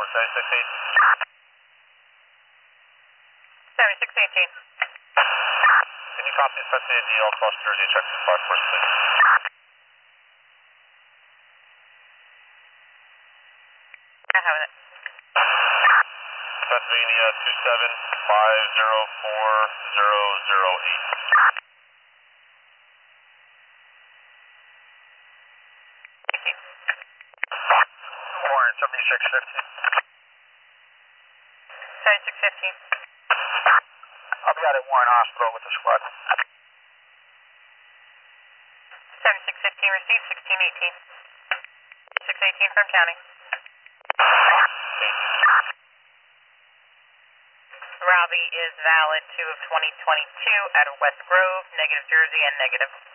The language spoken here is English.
7618. Can you copy Sunday Neil across Jersey, check the park first, please? I have it. Pennsylvania 275040008. Warren 7615. 7615. I'll be out at Warren Hospital with the squad. 7615 received, 1618. 618 from county. Rally is valid 2 of 2022 out of West Grove, negative Jersey and negative.